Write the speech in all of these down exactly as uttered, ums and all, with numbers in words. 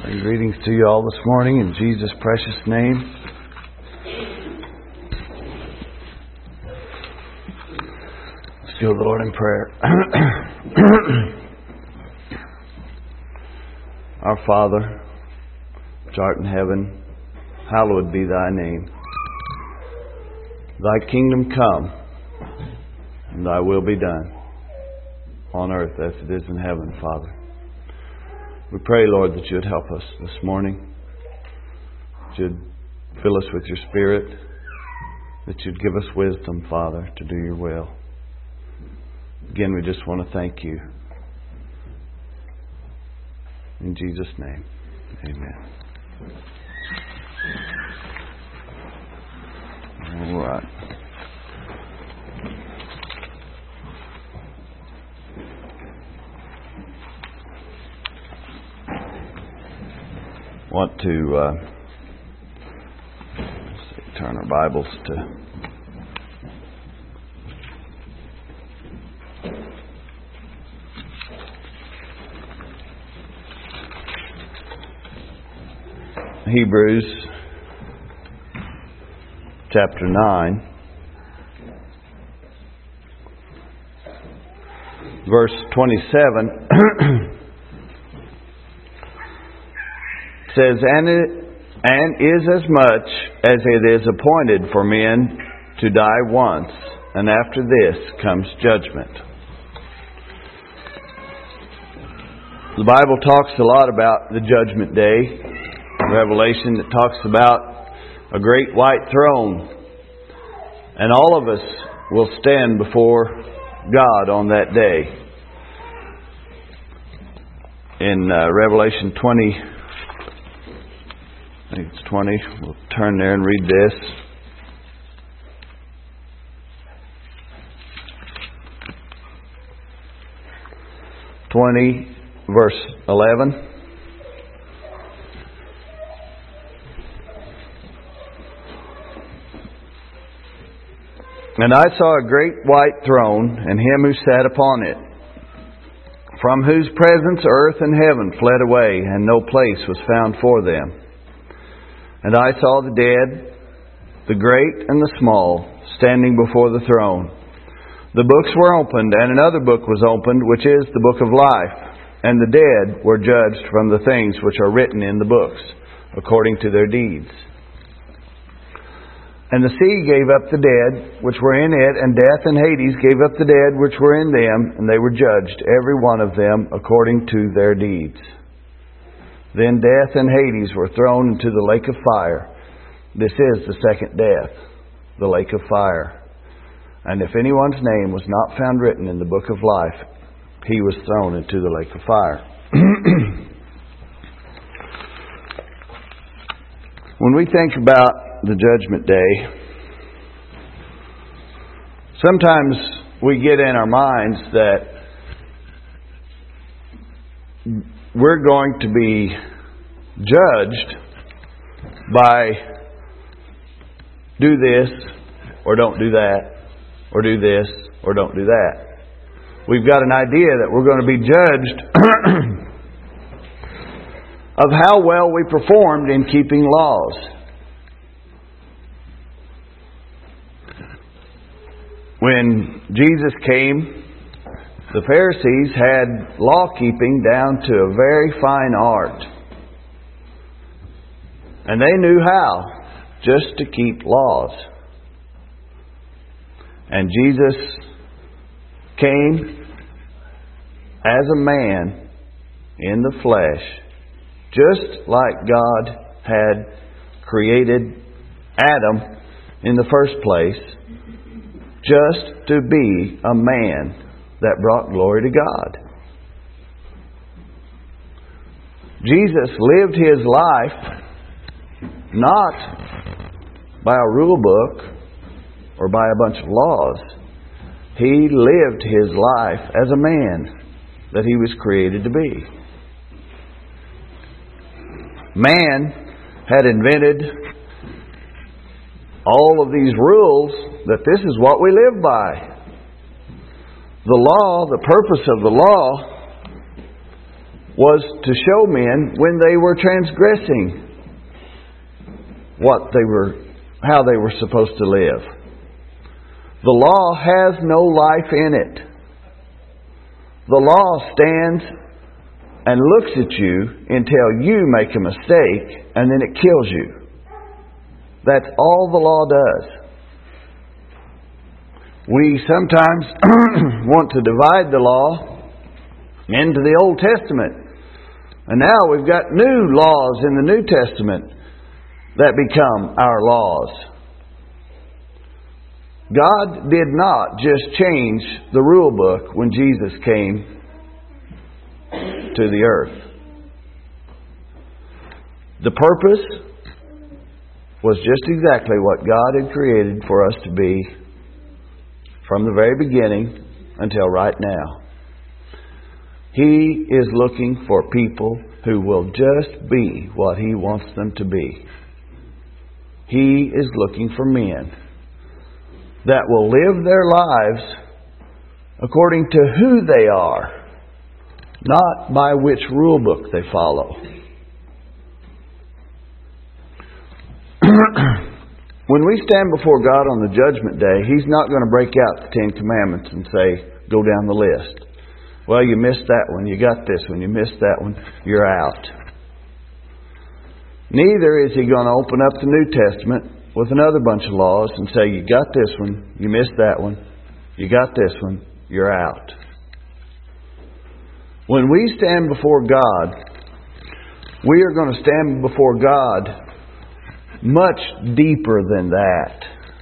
And greetings to you all this morning in Jesus' precious name. Let's go to the Lord in prayer. Our Father, which art in heaven, hallowed be thy name. Thy kingdom come, and thy will be done, on earth as it is in heaven, Father. We pray, Lord, that you'd help us this morning, that you'd fill us with your Spirit, that you'd give us wisdom, Father, to do your will. Again, we just want to thank you. In Jesus' name, amen. All right. Want to uh, let's see, turn our Bibles to Hebrews chapter nine, verse twenty-seven. Says, and, it, and is as much as it is appointed for men to die once, and after this comes judgment. The Bible talks a lot about the judgment day. Revelation, it talks about a great white throne, and all of us will stand before God on that day. In uh, Revelation twenty, I think it's twenty. We'll turn there and read this. twenty, verse eleven. And I saw a great white throne, and him who sat upon it, from whose presence earth and heaven fled away, and no place was found for them. And I saw the dead, the great and the small, standing before the throne. The books were opened, and another book was opened, which is the book of life. And the dead were judged from the things which are written in the books, according to their deeds. And the sea gave up the dead which were in it, and death and Hades gave up the dead which were in them, and they were judged, every one of them, according to their deeds. Then death and Hades were thrown into the lake of fire. This is the second death, the lake of fire. And if anyone's name was not found written in the book of life, he was thrown into the lake of fire. When we think about the judgment day, sometimes we get in our minds that we're going to be judged by do this or don't do that, or do this or don't do that. We've got an idea that we're going to be judged of how well we performed in keeping laws. When Jesus came, the Pharisees had law-keeping down to a very fine art. And they knew how, just to keep laws. And Jesus came as a man in the flesh, just like God had created Adam in the first place, just to be a man that brought glory to God. Jesus lived His life not by a rule book or by a bunch of laws. He lived His life as a man that He was created to be. Man had invented all of these rules that this is what we live by. The law, the purpose of the law was to show men when they were transgressing what they were, how they were supposed to live. The law has no life in it. The law stands and looks at you until you make a mistake, and then it kills you. That's all the law does. We sometimes want to divide the law into the Old Testament. And now we've got new laws in the New Testament that become our laws. God did not just change the rule book when Jesus came to the earth. The purpose was just exactly what God had created for us to be from the very beginning until right now. He is looking for people who will just be what He wants them to be. He is looking for men that will live their lives according to who they are, not by which rule book they follow. When we stand before God on the judgment day, He's not going to break out the Ten Commandments and say, go down the list. Well, you missed that one, you got this one, you missed that one, you're out. Neither is He going to open up the New Testament with another bunch of laws and say, you got this one, you missed that one, you got this one, you're out. When we stand before God, we are going to stand before God much deeper than that.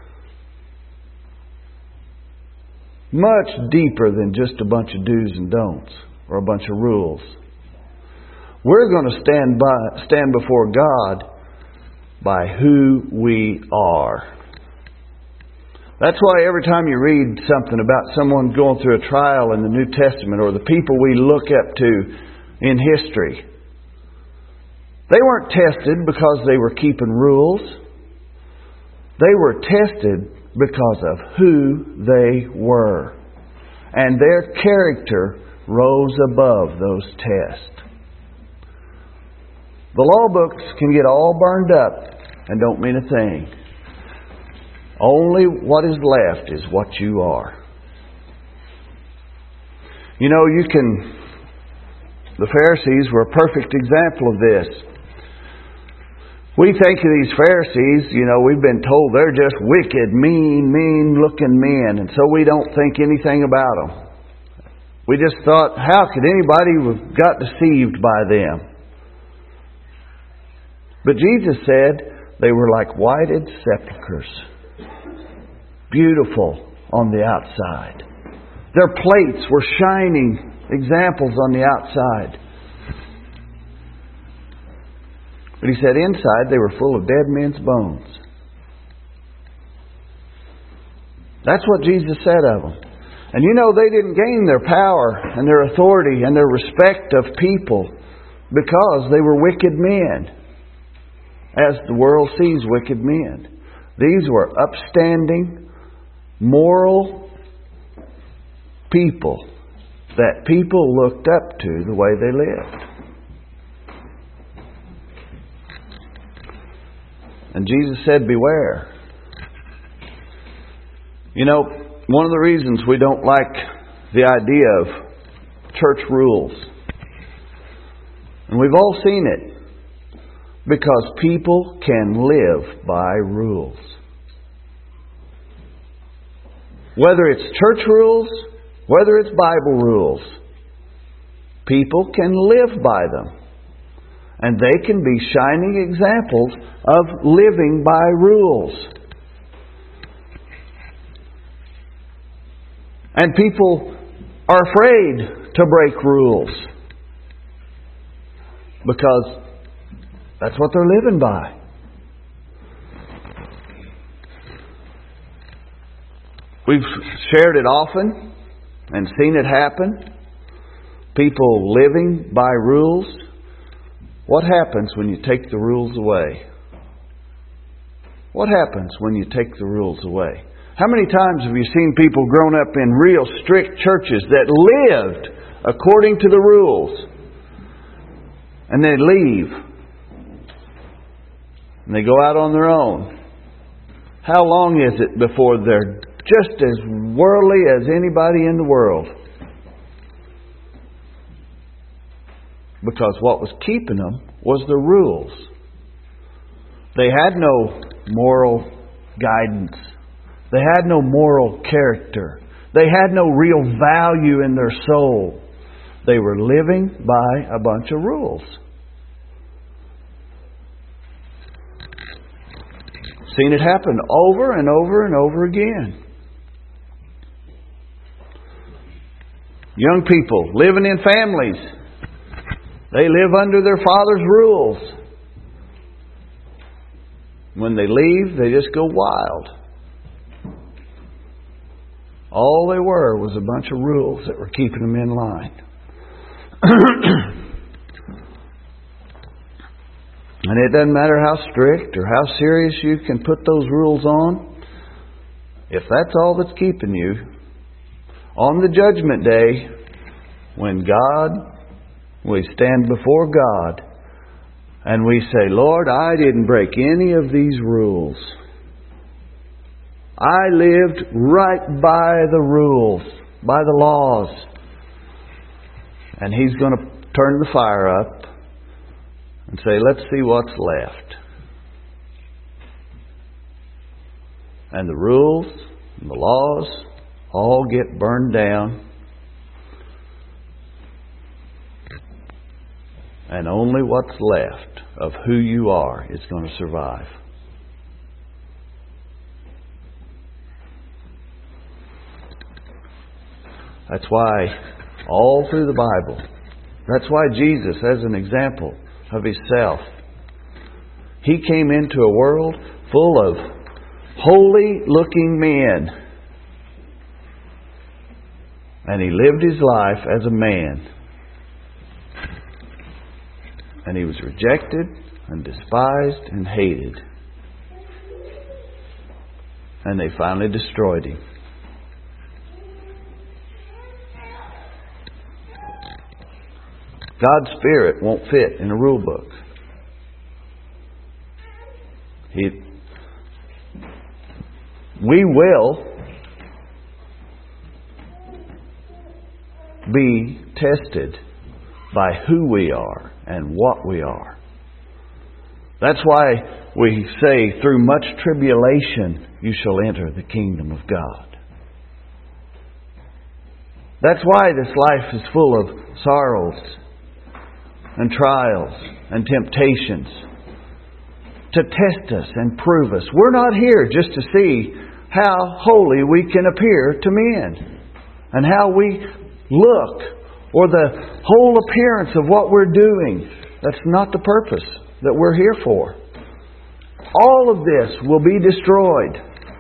Much deeper than just a bunch of do's and don'ts or a bunch of rules. We're going to stand by, stand before God by who we are. That's why every time you read something about someone going through a trial in the New Testament or the people we look up to in history, they weren't tested because they were keeping rules. They were tested because of who they were. And their character rose above those tests. The law books can get all burned up and don't mean a thing. Only what is left is what you are. You know, you can... The Pharisees were a perfect example of this. We think of these Pharisees, you know, we've been told they're just wicked, mean, mean-looking men, and so we don't think anything about them. We just thought, how could anybody have got deceived by them? But Jesus said they were like whited sepulchres, beautiful on the outside. Their plates were shining examples on the outside. But He said inside they were full of dead men's bones. That's what Jesus said of them. And you know, they didn't gain their power and their authority and their respect of people because they were wicked men, as the world sees wicked men. These were upstanding, moral people that people looked up to the way they lived. And Jesus said, beware. You know, one of the reasons we don't like the idea of church rules, and we've all seen it, because people can live by rules. Whether it's church rules, whether it's Bible rules, people can live by them. And they can be shining examples of living by rules. And people are afraid to break rules because that's what they're living by. We've shared it often and seen it happen. People living by rules. What happens when you take the rules away? What happens when you take the rules away? How many times have you seen people grown up in real strict churches that lived according to the rules? and they leave. And they go out on their own. How long is it before they're just as worldly as anybody in the world? Because what was keeping them was the rules. They had no moral guidance. They had no moral character. They had no real value in their soul. They were living by a bunch of rules. Seen it happen over and over and over again. Young people living in families. They live under their father's rules. When they leave, they just go wild. All they were was a bunch of rules that were keeping them in line. And it doesn't matter how strict or how serious you can put those rules on. If that's all that's keeping you, on the judgment day, when God, we stand before God and we say, Lord, I didn't break any of these rules. I lived right by the rules, by the laws. And He's going to turn the fire up and say, let's see what's left. And the rules and the laws all get burned down. And only what's left of who you are is going to survive. That's why all through the Bible, that's why Jesus, as an example of Himself, He came into a world full of holy-looking men. And He lived His life as a man. And He was rejected and despised and hated. And they finally destroyed Him. God's Spirit won't fit in a rule book. He, we will be tested by who we are and what we are. That's why we say, through much tribulation you shall enter the kingdom of God. That's why this life is full of sorrows and trials and temptations, to test us and prove us. We're not here just to see how holy we can appear to men and how we look or the whole appearance of what we're doing. That's not the purpose that we're here for. All of this will be destroyed.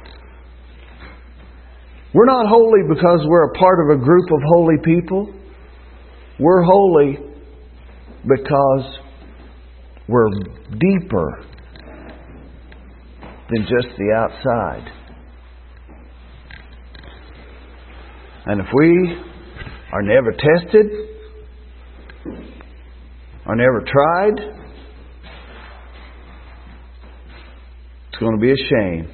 We're not holy because we're a part of a group of holy people. We're holy because we're deeper than just the outside. And if we are never tested, are never tried, it's going to be a shame.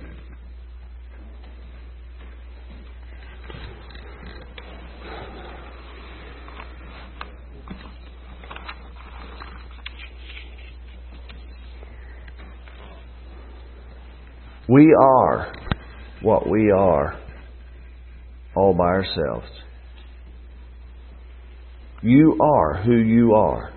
We are what we are all by ourselves. You are who you are.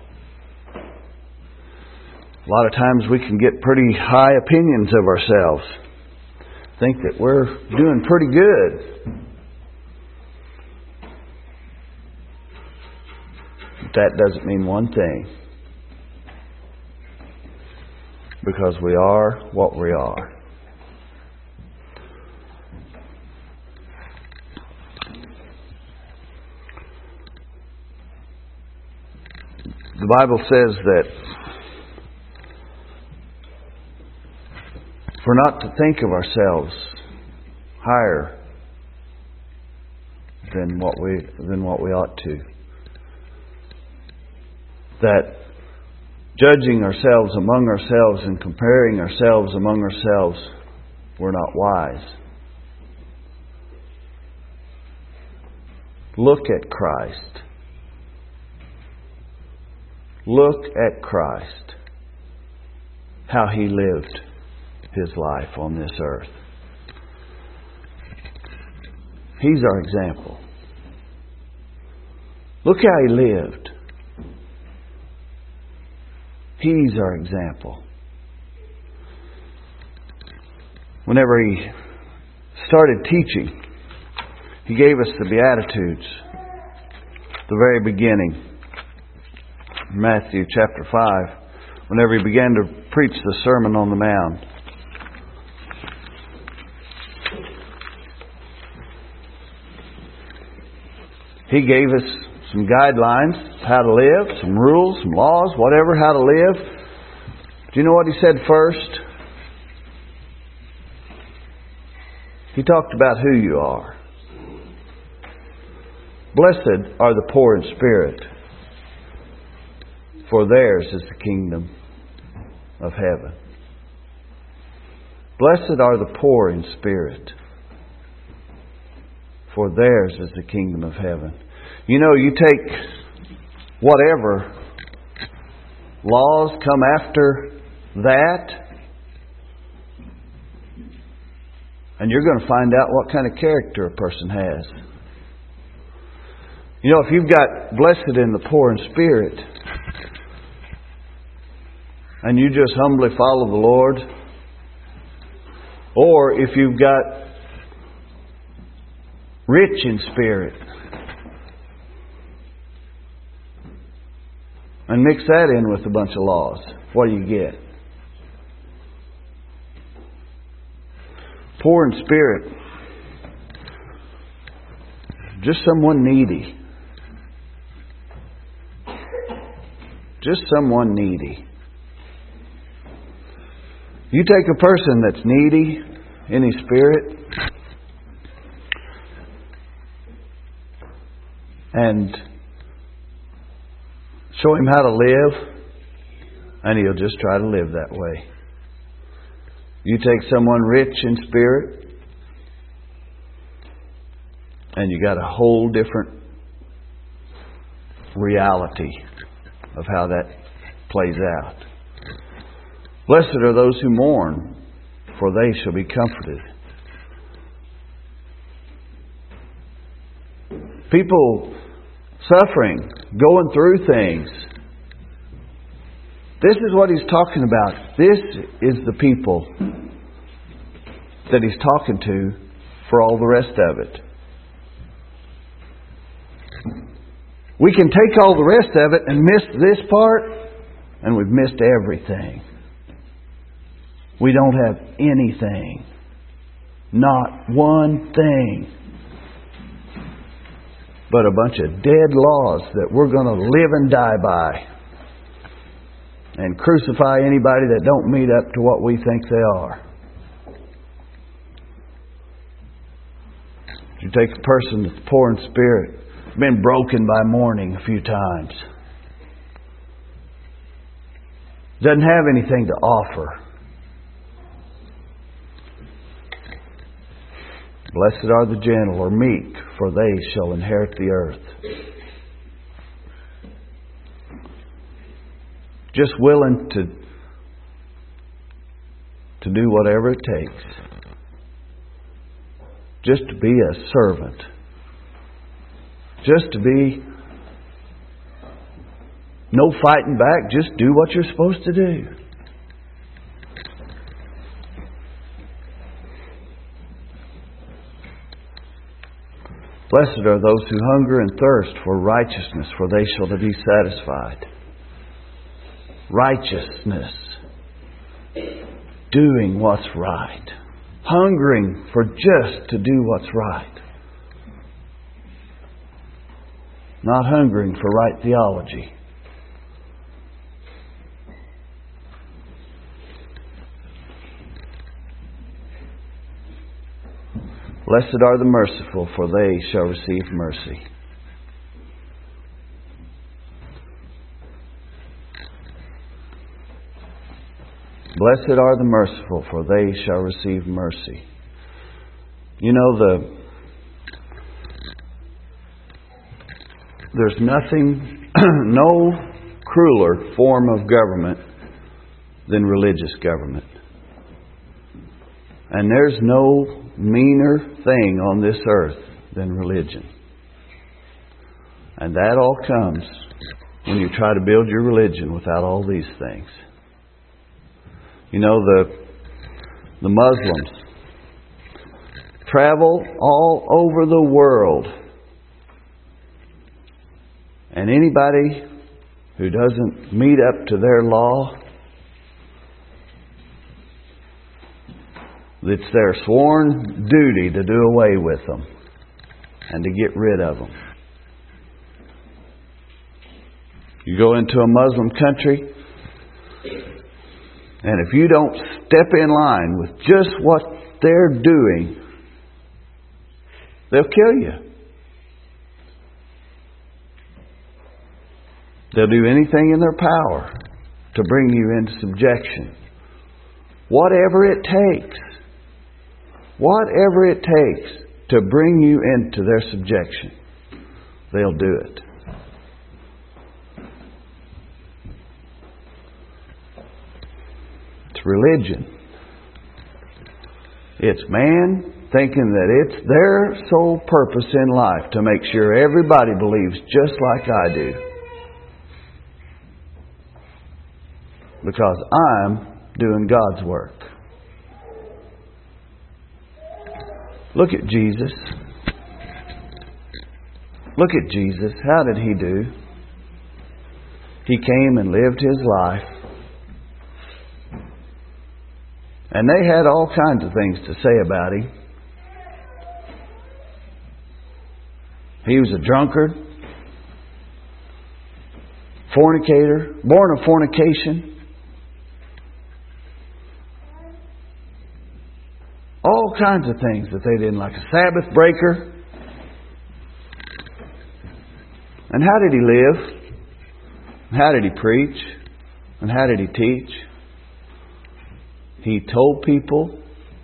A lot of times we can get pretty high opinions of ourselves. Think that we're doing pretty good. But that doesn't mean one thing. Because we are what we are. The Bible says that we're not to think of ourselves higher than what we than what we ought to. That judging ourselves among ourselves and comparing ourselves among ourselves, we're not wise. Look at Christ. Look at Christ. How He lived His life on this earth. He's our example. Look how He lived. He's our example. Whenever He started teaching, He gave us the Beatitudes, the very beginning. Matthew chapter five, whenever He began to preach the Sermon on the Mount. He gave us some guidelines, how to live, some rules, some laws, whatever, how to live. Do you know what He said first? He talked about who you are. Blessed are the poor in spirit, for theirs is the kingdom of heaven. Blessed are the poor in spirit, for theirs is the kingdom of heaven. You know, you take whatever laws come after that, and you're going to find out what kind of character a person has. You know, if you've got blessed in the poor in spirit, and you just humbly follow the Lord, or if you've got rich in spirit, and mix that in with a bunch of laws, what do you get? Poor in spirit, just someone needy. Just someone needy. You take a person that's needy in his spirit and show him how to live, and he'll just try to live that way. You take someone rich in spirit, and you got a whole different reality of how that plays out. Blessed are those who mourn, for they shall be comforted. People suffering, going through things. This is what He's talking about. This is the people that He's talking to for all the rest of it. We can take all the rest of it and miss this part, and we've missed everything. We don't have anything. Not one thing. But a bunch of dead laws that we're going to live and die by. And crucify anybody that don't meet up to what we think they are. You take a person that's poor in spirit, been broken by mourning a few times, doesn't have anything to offer. Blessed are the gentle or meek, for they shall inherit the earth. Just willing to, to do whatever it takes. Just to be a servant. Just to be no fighting back. Just do what you're supposed to do. Blessed are those who hunger and thirst for righteousness, for they shall be satisfied. Righteousness. Doing what's right. Hungering for just to do what's right. Not hungering for right theology. Blessed are the merciful, for they shall receive mercy. Blessed are the merciful, for they shall receive mercy. You know, the there's nothing, no crueler form of government than religious government. And there's no meaner thing on this earth than religion. And that all comes when you try to build your religion without all these things. You know, the the Muslims travel all over the world. And anybody who doesn't meet up to their law, it's their sworn duty to do away with them and to get rid of them. You go into a Muslim country, and if you don't step in line with just what they're doing, they'll kill you. They'll do anything in their power to bring you into subjection. Whatever it takes. Whatever it takes to bring you into their subjection, they'll do it. It's religion. It's man thinking that it's their sole purpose in life to make sure everybody believes just like I do. Because I'm doing God's work. Look at Jesus. Look at Jesus. How did He do? He came and lived His life. And they had all kinds of things to say about Him. He was a drunkard, fornicator, born of fornication. All kinds of things that they didn't like. A Sabbath breaker. And how did He live? And how did He preach? And how did He teach? He told people,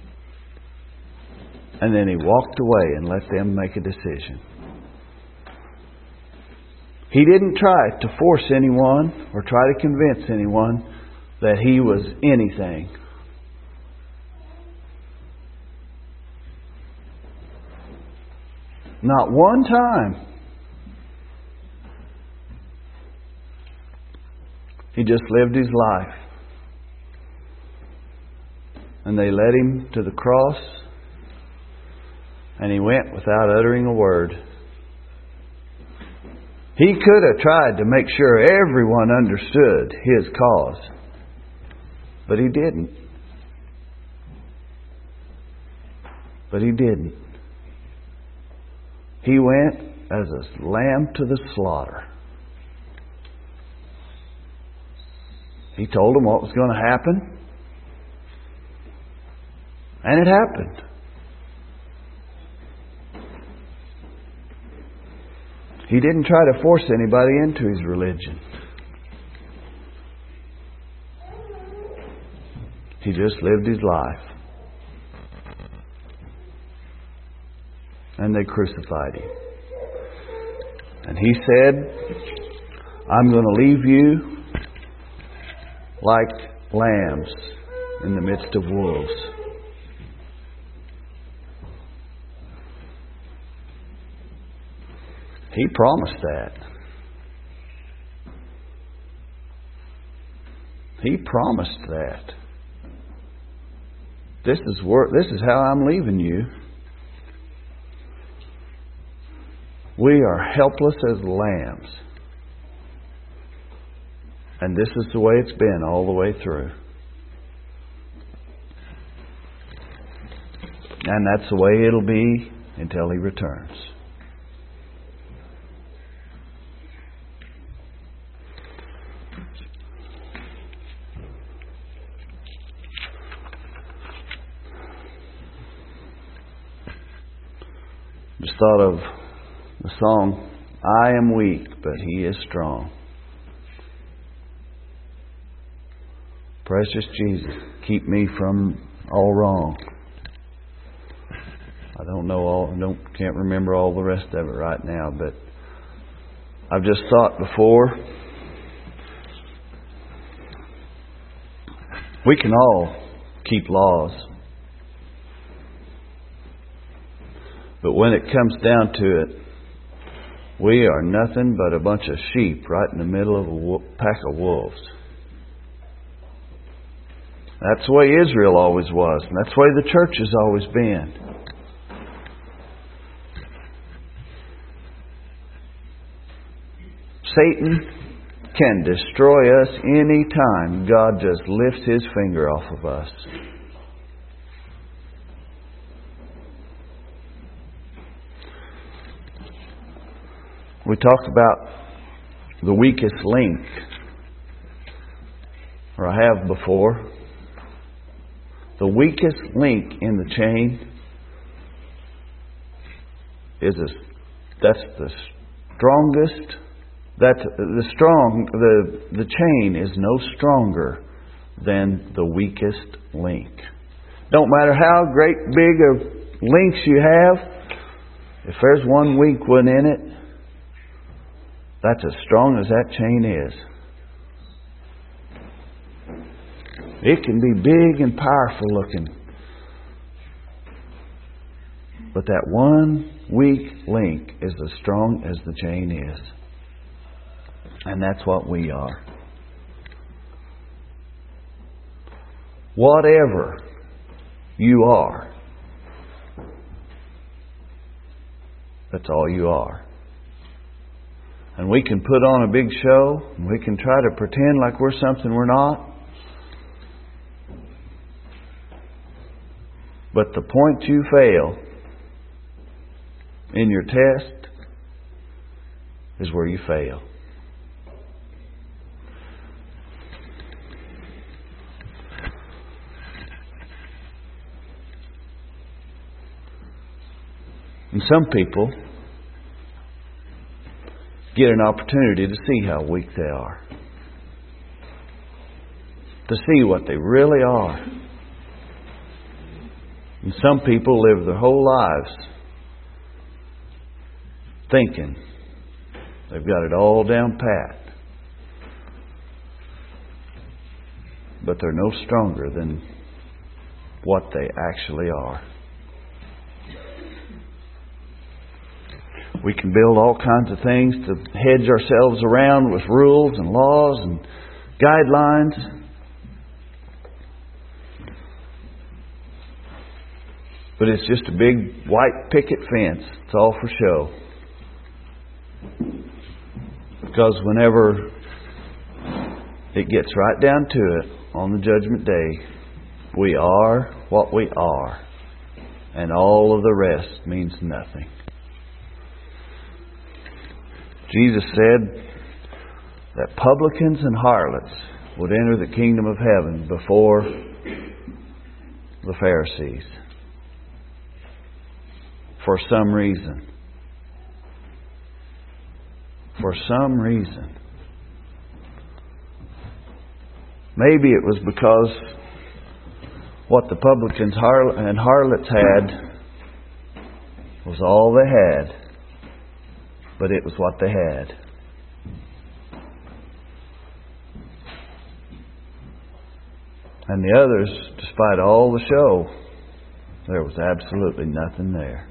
and then He walked away and let them make a decision. He didn't try to force anyone or try to convince anyone that He was anything. Not one time. He just lived His life. And they led Him to the cross. And He went without uttering a word. He could have tried to make sure everyone understood His cause. But He didn't. But He didn't. He went as a lamb to the slaughter. He told them what was going to happen. And it happened. He didn't try to force anybody into His religion. He just lived His life. And they crucified Him. And He said, I'm going to leave you like lambs in the midst of wolves. He promised that. He promised that. This is where, this is how I'm leaving you. We are helpless as lambs. And this is the way it's been all the way through. And that's the way it'll be until He returns. Just thought of the song, I am weak, but He is strong. Precious Jesus, keep me from all wrong. I don't know all, I don't, can't remember all the rest of it right now, but I've just thought before, we can all keep laws. But when it comes down to it, we are nothing but a bunch of sheep right in the middle of a wo- pack of wolves. That's the way Israel always was, and that's the way the church has always been. Satan can destroy us any time God just lifts His finger off of us. We talked about the weakest link, or I have before. The weakest link in the chain is a, that's the strongest. That's the strong. The the chain is no stronger than the weakest link. Don't matter how great big of links you have. If there's one weak one in it, that's as strong as that chain is. It can be big and powerful looking, but that one weak link is as strong as the chain is. And that's what we are. Whatever you are, that's all you are. And we can put on a big show, and we can try to pretend like we're something we're not. But the point you fail in your test is where you fail. And some people get an opportunity to see how weak they are. To see what they really are. And some people live their whole lives thinking they've got it all down pat. But they're no stronger than what they actually are. We can build all kinds of things to hedge ourselves around with rules and laws and guidelines. But it's just a big white picket fence. It's all for show. Because whenever it gets right down to it on the judgment day, we are what we are. And all of the rest means nothing. Jesus said that publicans and harlots would enter the kingdom of heaven before the Pharisees. For some reason. For some reason. Maybe it was because what the publicans and harlots had was all they had. But it was what they had. And the others, despite all the show, there was absolutely nothing there.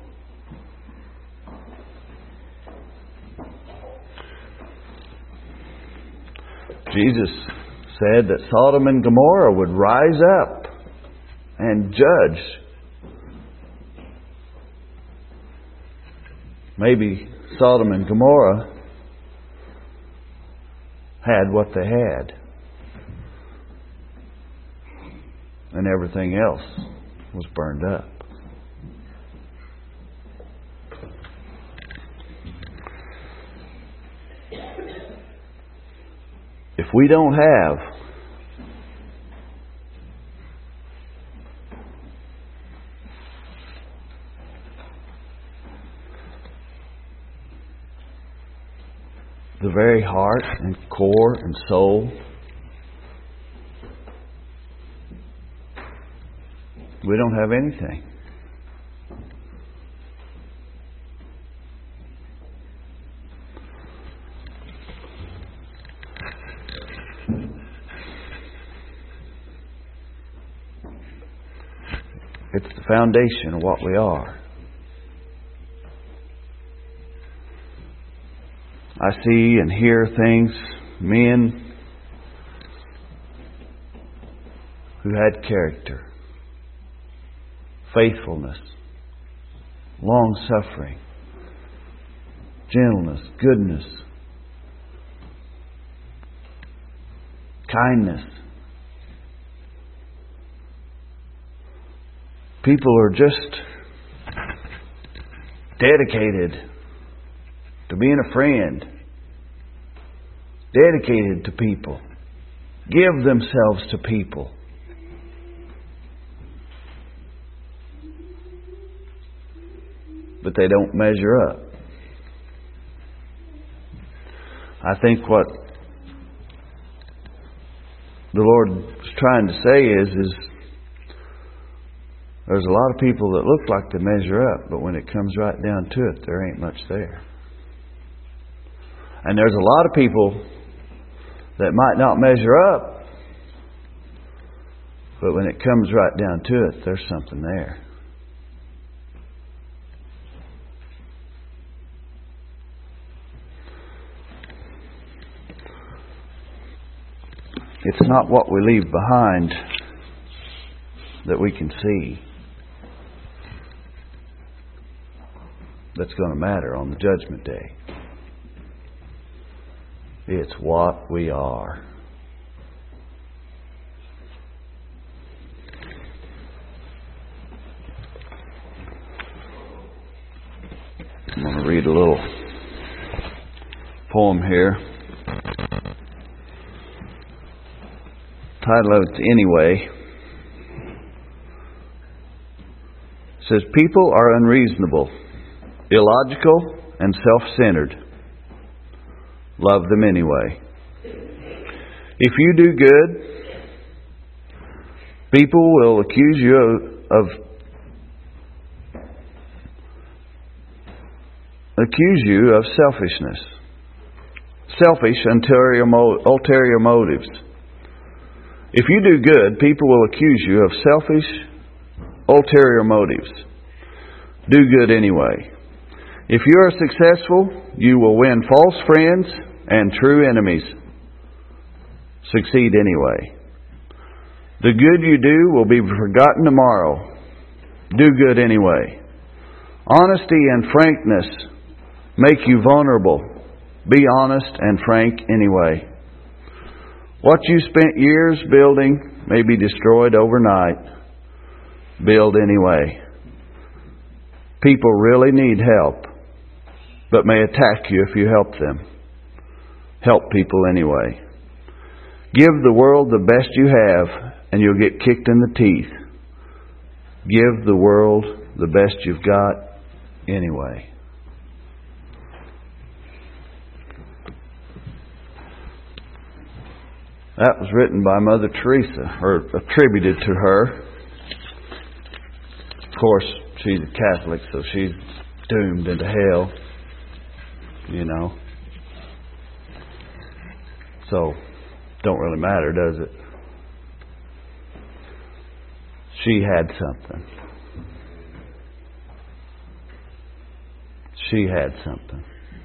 Jesus said that Sodom and Gomorrah would rise up and judge. Maybe Sodom and Gomorrah had what they had. And everything else was burned up. If we don't have the very heart and core and soul We don't have anything. It's the foundation of what we are. I see and hear things, men who had character, faithfulness, long-suffering, gentleness, goodness, kindness. People are just dedicated to being a friend, dedicated to people, give themselves to people. But they don't measure up. I think what the Lord is trying to say is, is there's a lot of people that look like they measure up, but when it comes right down to it, there ain't much there. And there's a lot of people that might not measure up, but when it comes right down to it, there's something there. It's not what we leave behind that we can see that's going to matter on the judgment day. It's what we are. I'm going to read a little poem here. Title of it's Anyway. It says, people are unreasonable, illogical, and self-centered. Love them anyway. If you do good, people will accuse you of, of accuse you of selfishness, selfish ulterior, mo- ulterior motives. If you do good, people will accuse you of selfish, ulterior motives. Do good anyway. If you are successful, you will win false friends and true enemies. Succeed anyway. The good you do will be forgotten tomorrow. Do good anyway. Honesty and frankness make you vulnerable. Be honest and frank anyway. What you spent years building may be destroyed overnight. Build anyway. People really need help, but may attack you if you help them. Help people anyway. Give the world the best you have, and you'll get kicked in the teeth. Give the world the best you've got anyway. That was written by Mother Teresa, or attributed to her. Of course, she's a Catholic, so she's doomed into hell. You know. So, don't really matter, does it? She had something. She had something.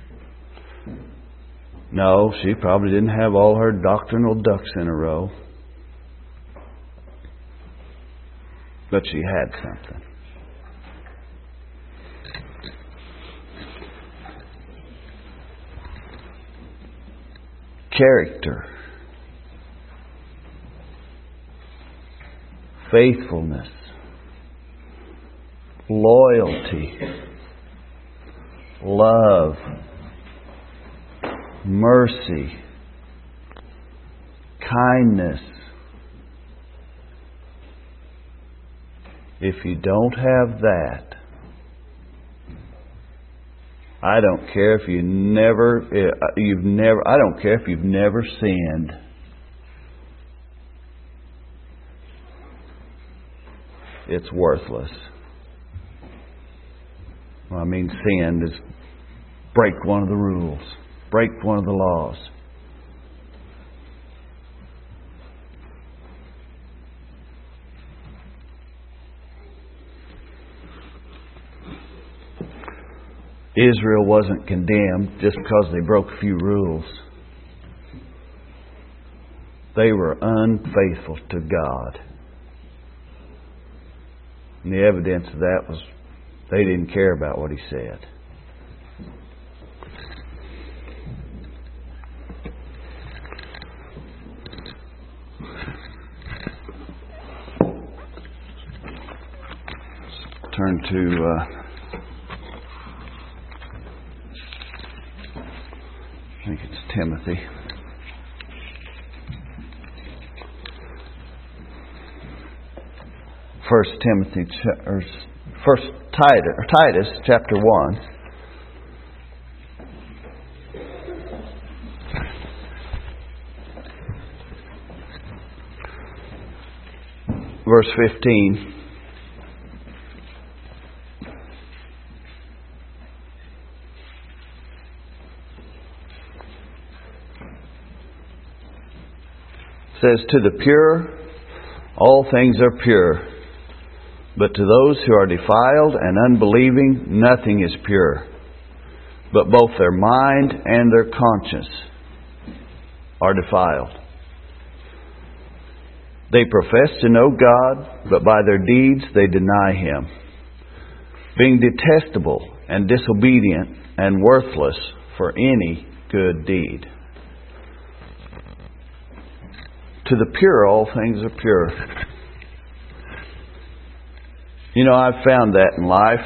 No, she probably didn't have all her doctrinal ducks in a row. But she had something. Character. Faithfulness. Loyalty. Love. Mercy, kindness. If you don't have that, I don't care if you never, you've never, I don't care if you've never sinned. it's worthless. Well, I mean, sin is break one of the rules, break one of the laws. Israel wasn't condemned just because they broke a few rules. They were unfaithful to God. And the evidence of that was they didn't care about what He said. Turn to uh, I think it's Timothy. First Timothy, or First Titus, or Titus, chapter one. Verse fifteen. Says, to the pure, all things are pure. But to those who are defiled and unbelieving, nothing is pure. But both their mind and their conscience are defiled. They profess to know God, but by their deeds they deny Him, being detestable and disobedient and worthless for any good deed. To the pure, all things are pure. You know, I've found that in life.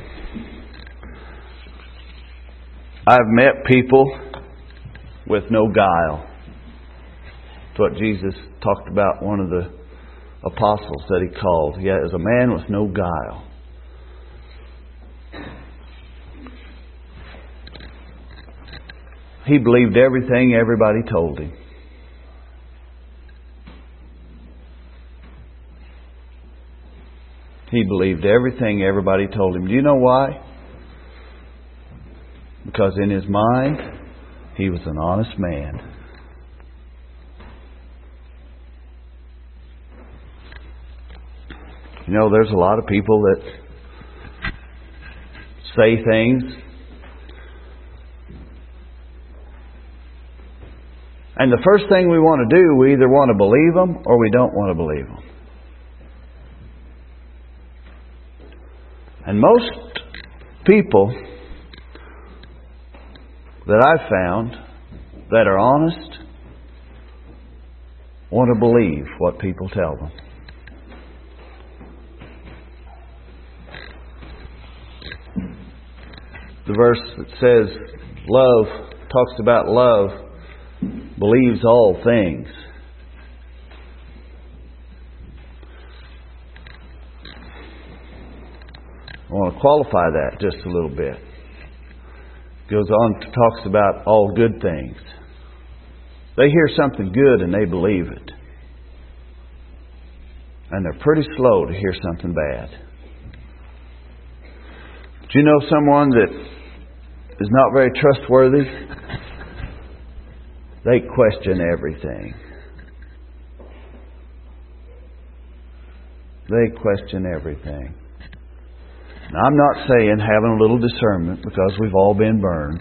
I've met people with no guile. It's what Jesus talked about, one of the apostles that He called. He was a man with no guile. He believed everything everybody told him. He believed everything everybody told him. Do you know why? Because in his mind, he was an honest man. You know, there's a lot of people that say things, and the first thing we want to do, we either want to believe them or we don't want to believe them. And most people that I've found that are honest want to believe what people tell them. The verse that says love, talks about love, believes all things. I want to qualify that just a little bit. Goes on to talks about all good things. They hear something good and they believe it. And they're pretty slow to hear something bad. Do you know someone that is not very trustworthy? They question everything. They question everything. Now, I'm not saying having a little discernment, because we've all been burned.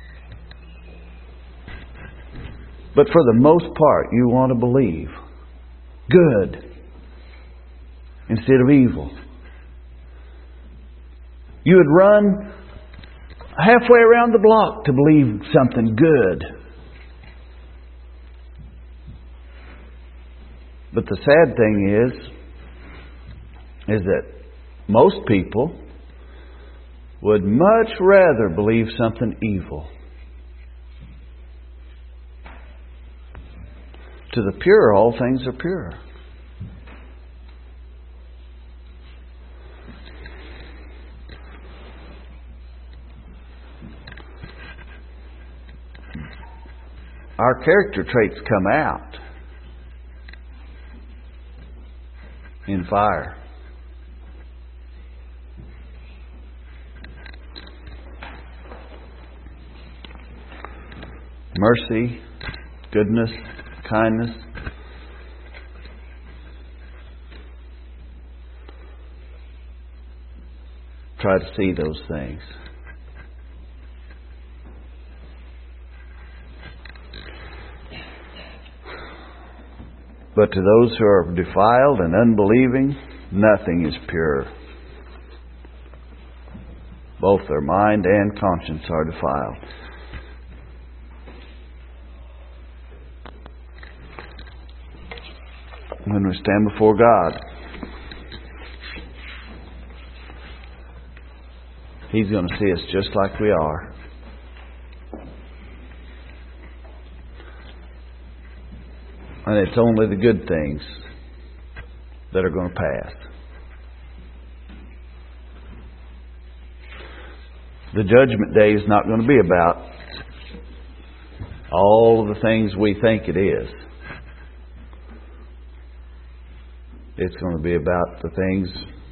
But for the most part, you want to believe good instead of evil. You would run halfway around the block to believe something good. But the sad thing is, is that most people would much rather believe something evil. To the pure, all things are pure. Our character traits come out in fire. mercy, goodness, kindness. Try to see those things. But to those who are defiled and unbelieving, nothing is pure. Both their mind and conscience are defiled. When we stand before God, He's going to see us just like we are. And it's only the good things that are going to pass. The judgment day is not going to be about all of the things we think it is. It's going to be about the things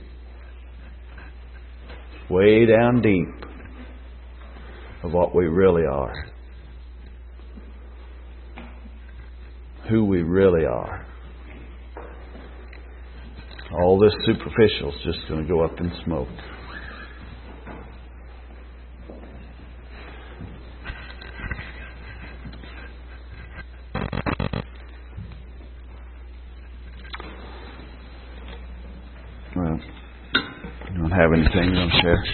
way down deep of what we really are. Who we really are. All this superficial is just going to go up in smoke. Well, you don't have anything you want to share?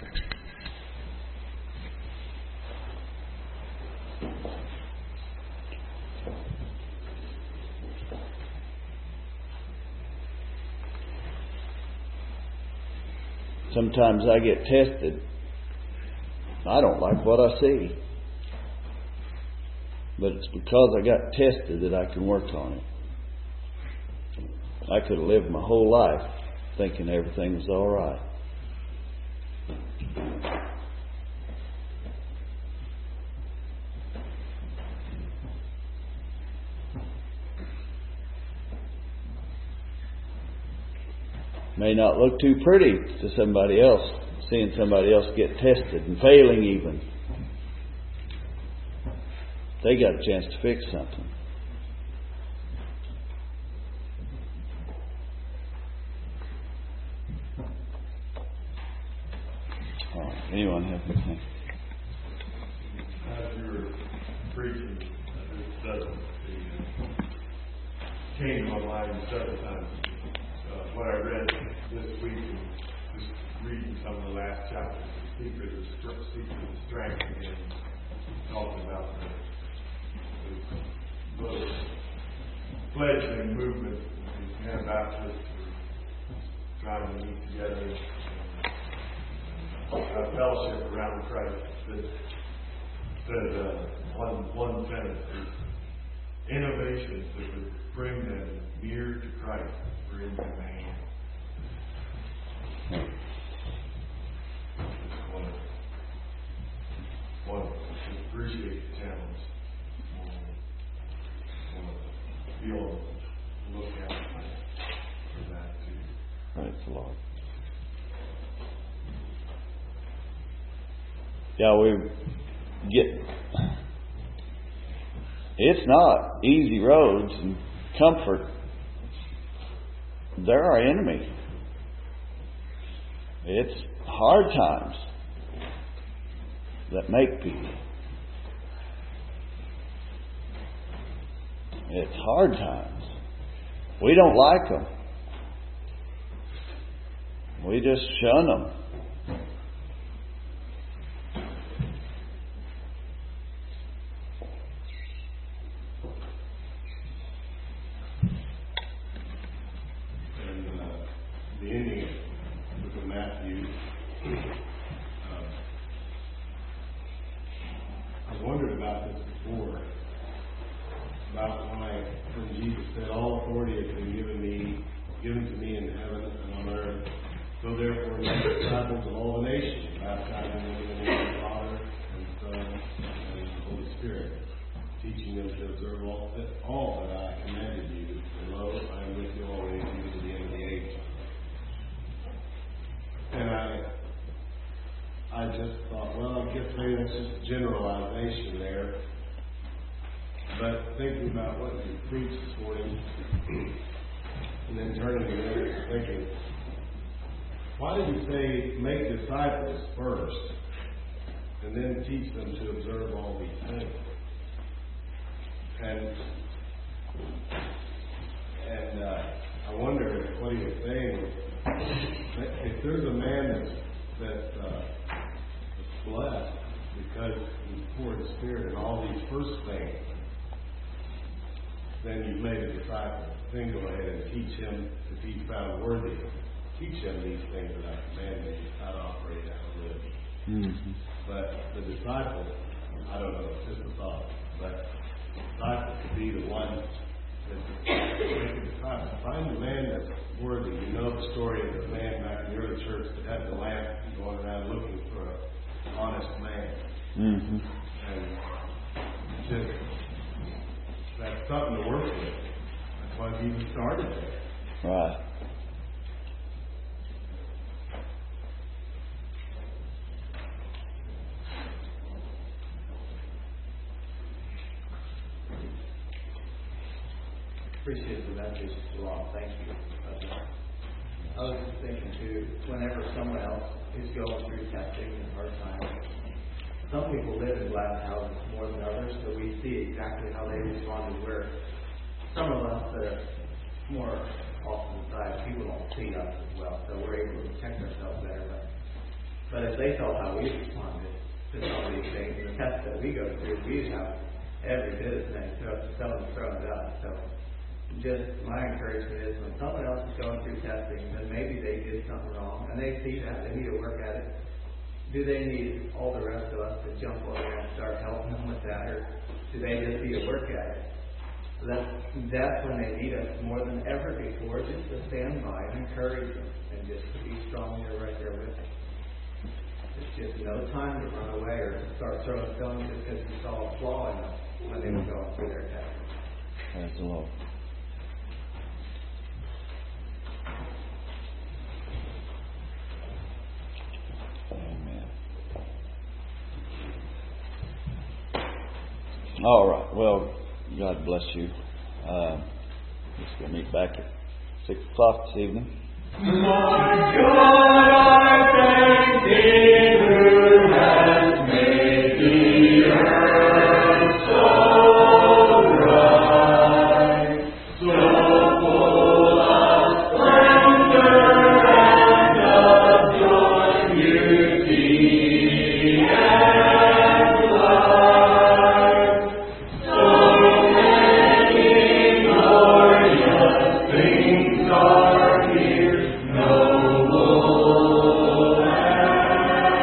Sometimes I get tested. I don't like what I see. But it's because I got tested that I can work on it. I could have lived my whole life thinking everything was all right. May not look too pretty to somebody else, seeing somebody else get tested and failing even. They got a chance to fix something. All right. Anyone have anything? As you were preaching, this doesn't uh, came to my mind several times. Uh, what I read this week, and just reading some of the last chapters, the secret of strength, secret of strength, and talking about the, the fledgling movement, the Anabaptists were trying to meet together and a fellowship around Christ. That says uh, one one sentence is innovations that would bring them near to Christ were in their hand. Want to, want to appreciate the challenge. Want to feel, look out for that too. Praise the Lord. Yeah, we get. It's not easy roads and comfort. They're our enemy. It's hard times that make people. It's hard times. We don't like them. We just shun them. But thinking about what you preached this morning, and then turning to there, thinking, why did you say make disciples first, and then teach them to observe all these things? And and uh, I wonder if what he was saying was, if there's a man that's, that uh, is blessed because he's poured the Spirit in all these first things, then you've made a disciple. Then go ahead and teach him, if he's found worthy, teach him these things that I command you, how to operate, how to live. Mm-hmm. But the disciple, I don't know, it's just a thought, but the disciple could be the one that's make a disciple. Find the man that's worthy. You know the story of the man back in the early church that had the lamp going around looking for an honest man. Mm-hmm. And just, that's something to work with. That's why Jesus started there. Right. Appreciate the message, Jalal. Thank you. Uh, I was just thinking too, whenever someone else is going through testing and hard times, some people live in glass houses more than others, so we see exactly how they responded. Where some of us that are more off to the side, people don't see us as well, so we're able to protect ourselves better. But, but if they saw how we responded to some of these things, the tests that we go through, we have every bit as many throws, someone's throwing it up. So just my encouragement is when someone else is going through testing, then maybe they did something wrong, and they see that, they need to work at it. Do they need all the rest of us to jump over there and start helping them with that, or do they just need to work at it? So that's, that's when they need us more than ever before, just to stand by and encourage them, and just to be strong there, right there with them. It's just no time to run away or to start throwing stones just because you saw a flaw in them when they were going through their testing. Praise the Lord. All right. Well, God bless you. Uh, let's go meet back at six o'clock this evening. My God, I thank Thee who has made the earth so bright, so full of splendor and of joy, beauty and light. So many glorious things are here, noble and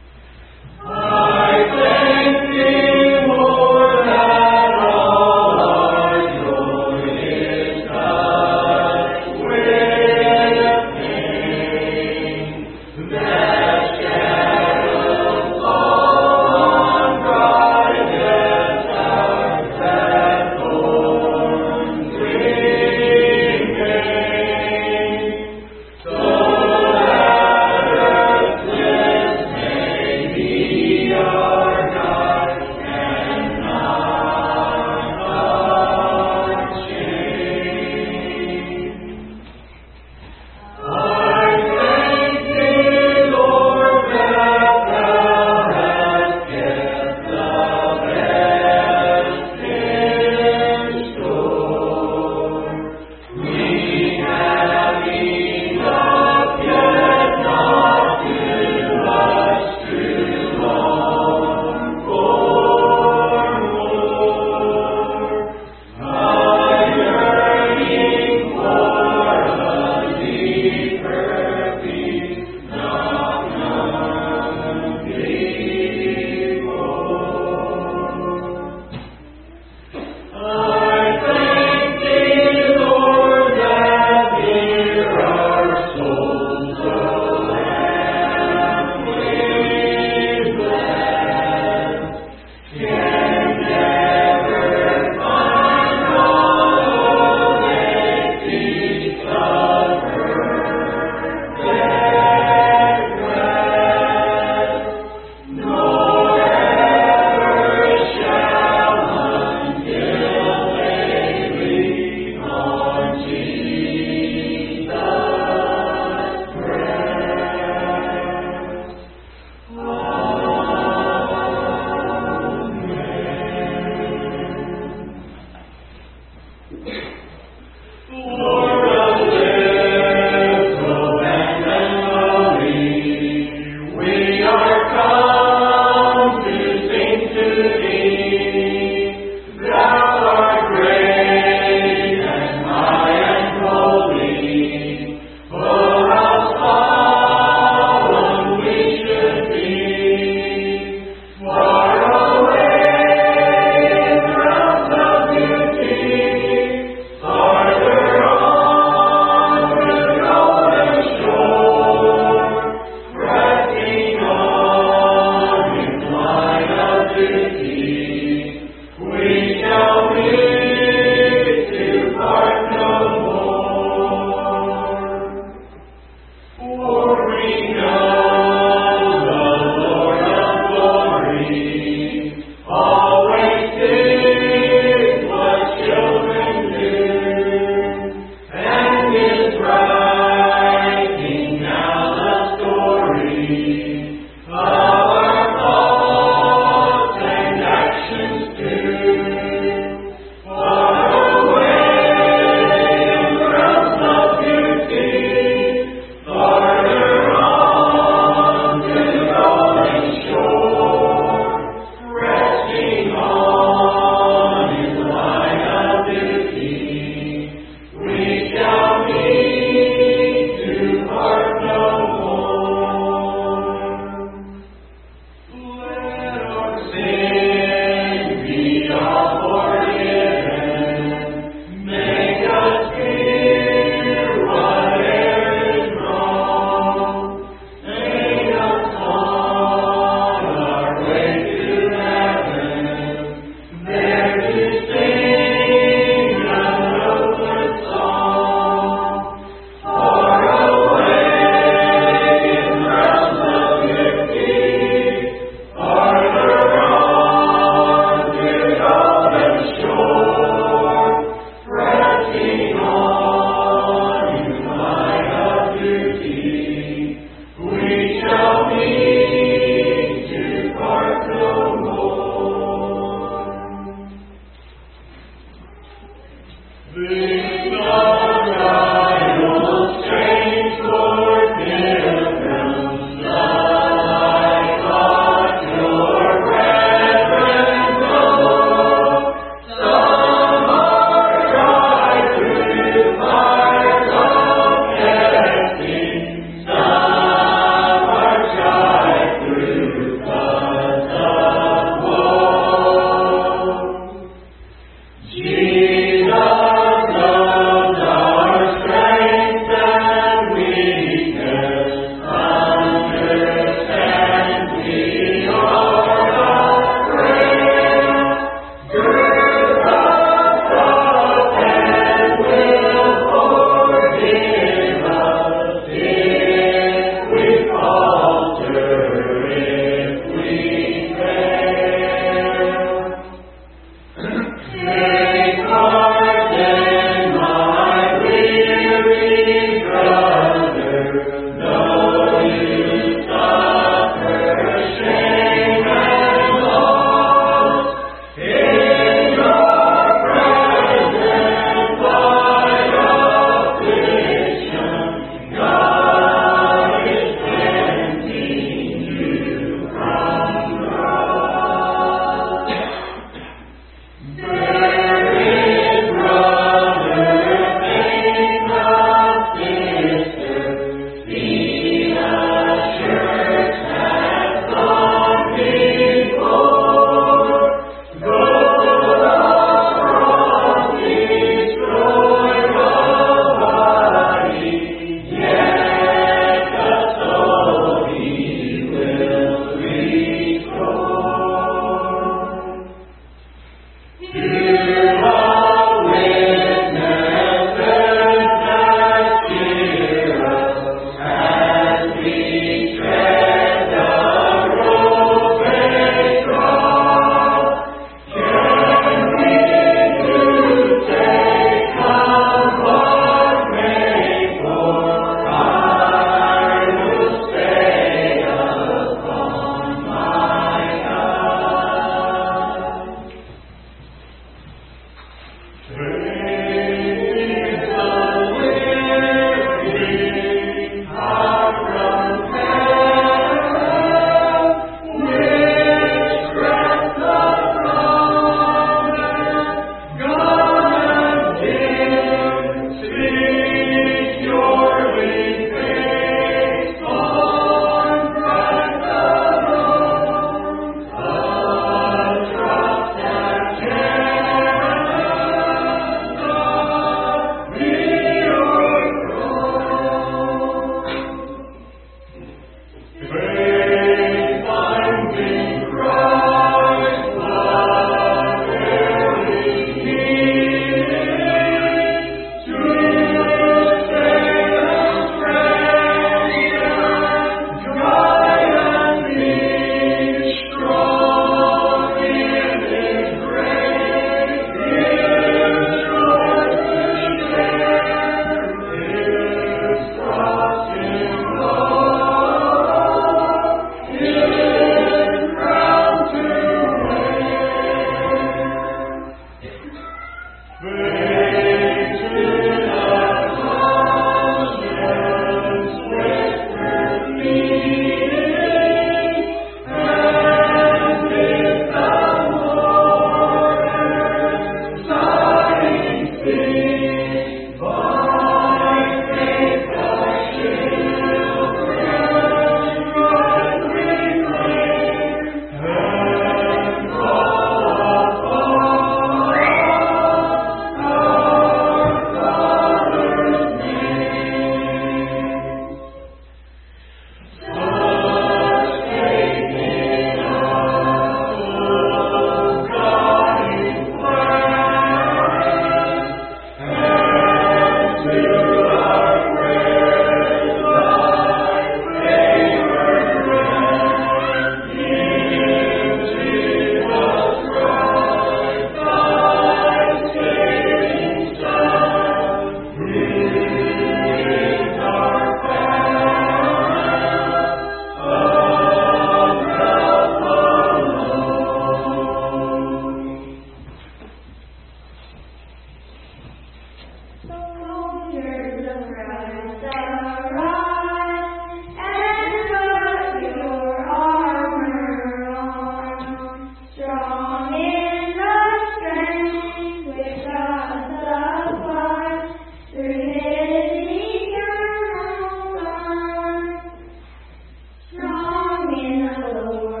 in the Lord.